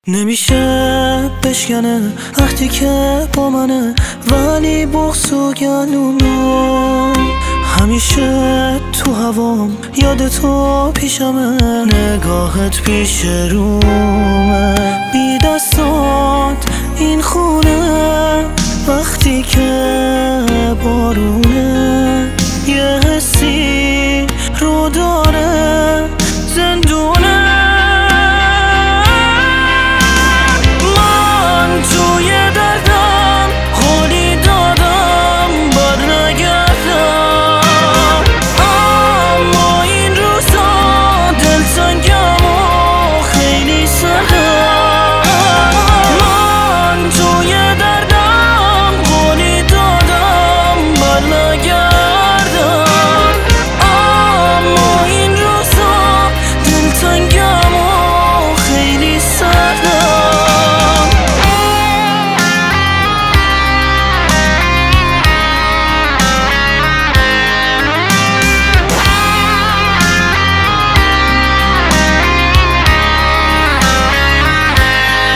نمیشه بشکنه وقتی که با منه، ولی بغض و گلومو همیشه تو هوام، یاد تو پیشمه، نگاهت پیش رومه، بی دستات این خونه وقتی که بارونه، یه حسی رو داره زندونه.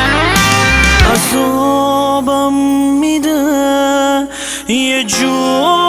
عذابم میده یه جور